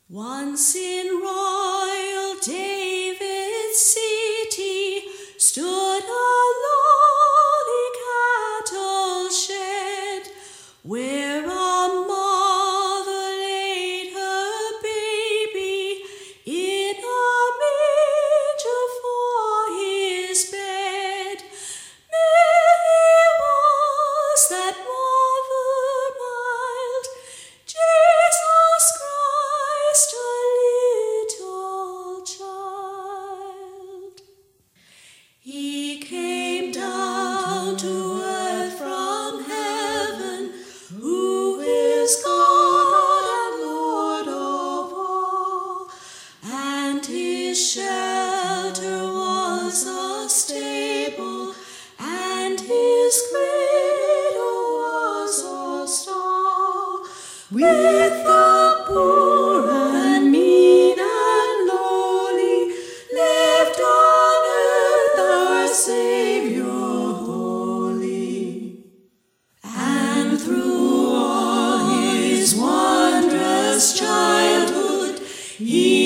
Once in royal David's city stood a lowly cattle shed, where a mother laid her baby in a manger for his bed. Mary was that mother mild, Jesus Christ a little child. He came down to earth from heaven, who is God and Lord of all, and his shelter was a stable, and his cradle was a stall. With the poor and mean and lowly lived on earth our Savior holy. And through all his wondrous childhood he